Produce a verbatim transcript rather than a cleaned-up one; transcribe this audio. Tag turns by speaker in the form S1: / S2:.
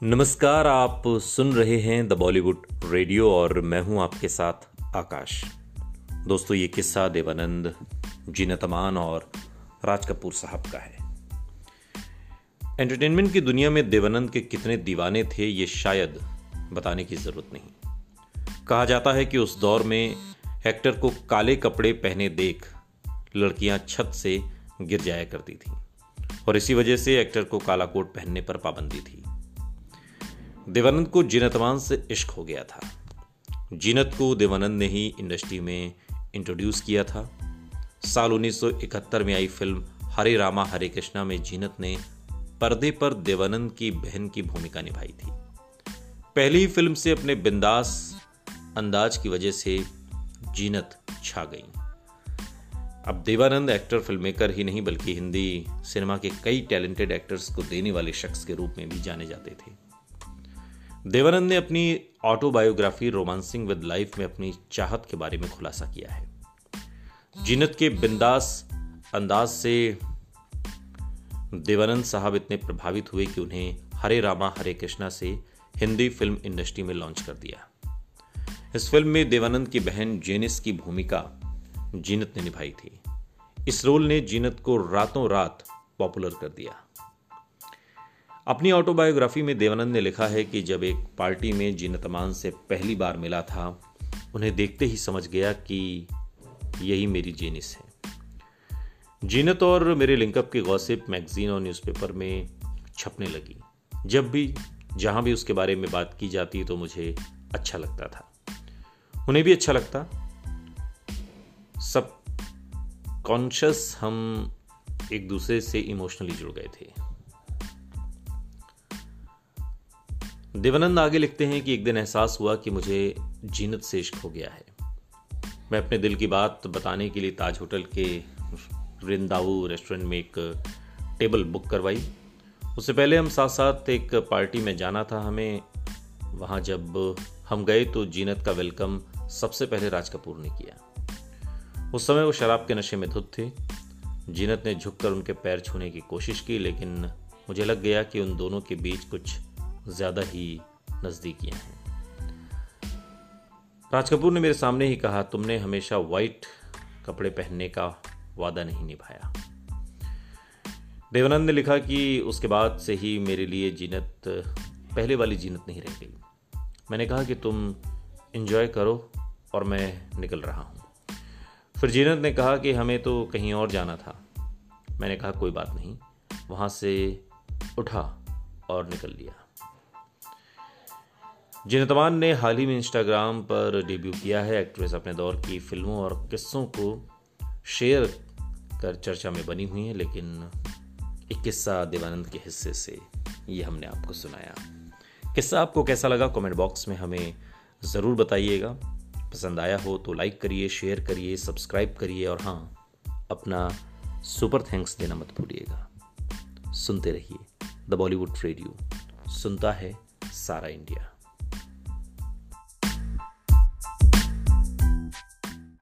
S1: नमस्कार, आप सुन रहे हैं द बॉलीवुड रेडियो और मैं हूं आपके साथ आकाश। दोस्तों, ये किस्सा देवानंद, जीनत अमान और राज कपूर साहब का है। एंटरटेनमेंट की दुनिया में देवानंद के कितने दीवाने थे ये शायद बताने की जरूरत नहीं। कहा जाता है कि उस दौर में एक्टर को काले कपड़े पहने देख लड़कियां छत से गिर जाया करती थीं और इसी वजह से एक्टर को काला कोट पहनने पर पाबंदी थी। देवानंद को जीनत अमान से इश्क हो गया था। जीनत को देवानंद ने ही इंडस्ट्री में इंट्रोड्यूस किया था। साल उन्नीस सौ इकहत्तर में आई फिल्म हरे रामा हरे कृष्णा में जीनत ने पर्दे पर देवानंद की बहन की भूमिका निभाई थी। पहली ही फिल्म से अपने बिंदास अंदाज की वजह से जीनत छा गई। अब देवानंद एक्टर फिल्ममेकर ही नहीं बल्कि हिंदी सिनेमा के कई टैलेंटेड एक्टर्स को देने वाले शख्स के रूप में भी जाने जाते थे। देवानंद ने अपनी ऑटोबायोग्राफी रोमांसिंग विद लाइफ में अपनी चाहत के बारे में खुलासा किया है। जीनत के बिंदास अंदाज से देवानंद साहब इतने प्रभावित हुए कि उन्हें हरे रामा हरे कृष्णा से हिंदी फिल्म इंडस्ट्री में लॉन्च कर दिया। इस फिल्म में देवानंद की बहन जेनिस की भूमिका जीनत ने निभाई थी। इस रोल ने जीनत को रातों रात पॉपुलर कर दिया। अपनी ऑटोबायोग्राफी में देवानंद ने लिखा है कि जब एक पार्टी में जीनत अमान से पहली बार मिला था, उन्हें देखते ही समझ गया कि यही मेरी जेनिस है। जीनत और मेरे लिंकअप की गॉसिप मैगजीन और न्यूज़पेपर में छपने लगी। जब भी जहां भी उसके बारे में बात की जाती तो मुझे अच्छा लगता था, उन्हें भी अच्छा लगता। सब कॉन्शियस हम एक दूसरे से इमोशनली जुड़ गए थे। देवानंद आगे लिखते हैं कि एक दिन एहसास हुआ कि मुझे जीनत से इश्क हो गया है। मैं अपने दिल की बात बताने के लिए ताज होटल के वृंदावू रेस्टोरेंट में एक टेबल बुक करवाई। उससे पहले हम साथ साथ एक पार्टी में जाना था हमें। वहाँ जब हम गए तो जीनत का वेलकम सबसे पहले राज कपूर ने किया। उस समय वो शराब के नशे में धुत थे। जीनत ने झुककर उनके पैर छूने की कोशिश की, लेकिन मुझे लग गया कि उन दोनों के बीच कुछ ज्यादा ही नजदीकियां हैं। राज कपूर ने मेरे सामने ही कहा, तुमने हमेशा वाइट कपड़े पहनने का वादा नहीं निभाया। देवानंद ने लिखा कि उसके बाद से ही मेरे लिए जीनत पहले वाली जीनत नहीं रह गई। मैंने कहा कि तुम एंजॉय करो और मैं निकल रहा हूं। फिर जीनत ने कहा कि हमें तो कहीं और जाना था। मैंने कहा कोई बात नहीं। वहां से उठा और निकल लिया। जीनत अमान ने हाल ही में इंस्टाग्राम पर डेब्यू किया है। एक्ट्रेस अपने दौर की फिल्मों और किस्सों को शेयर कर चर्चा में बनी हुई है, लेकिन एक किस्सा देवानंद के हिस्से से ये हमने आपको सुनाया। किस्सा आपको कैसा लगा कमेंट बॉक्स में हमें ज़रूर बताइएगा। पसंद आया हो तो लाइक करिए, शेयर करिए, सब्सक्राइब करिए और हाँ, अपना सुपर थैंक्स देना मत भूलिएगा। सुनते रहिए द बॉलीवुड रेडियो, सुनता है सारा इंडिया।